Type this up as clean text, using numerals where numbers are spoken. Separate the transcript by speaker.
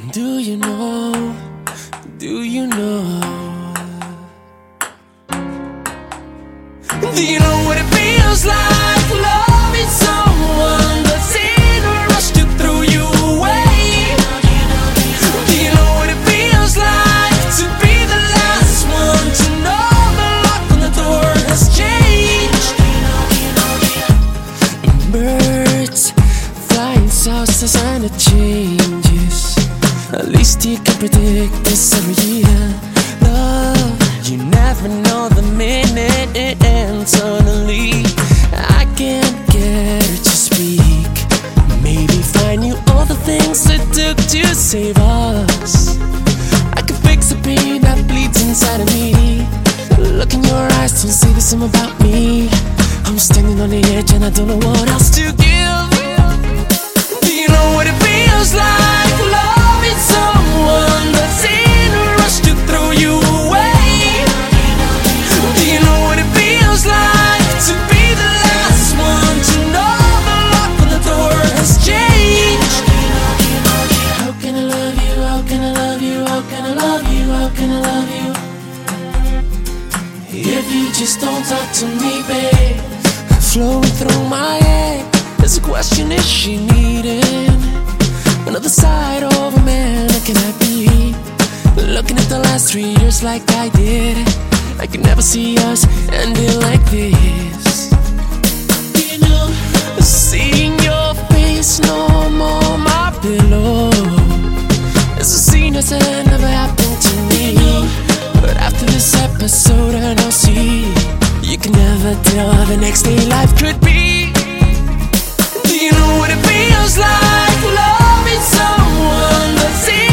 Speaker 1: And do you know, do you know, do you know what it feels like loving someone that's in a rush to throw you away? Do you know what it feels like to be the last one to know the lock on the door has changed? Birds flying south as and it changes. At least you can predict this every year. Love, you never know the minute it ends. Suddenly I can't get her to speak. Maybe find you all the things it took to save us. I can fix the pain that bleeds inside of me. Look in your eyes, don't say the same about me. I'm standing on the edge and I don't know what else to give. Do you know what it feels like loving someone that's in a rush to throw you away? Do you know what it feels like to be the last one to know the lock on the door has changed? How can I love you, how can I love you, how can I love you, how can I love you if you just don't talk to me, babe? Flowing through my head, there's a question, is she needing another side of a man? Can I be looking at the last 3 years like I did? I could never see us ending like this. You know, seeing your face no more my pillow. It's a scene that never happened to me. But after this episode and I'll see, you can never tell how the next day life could be. Do you know what it feels like loving someone that's in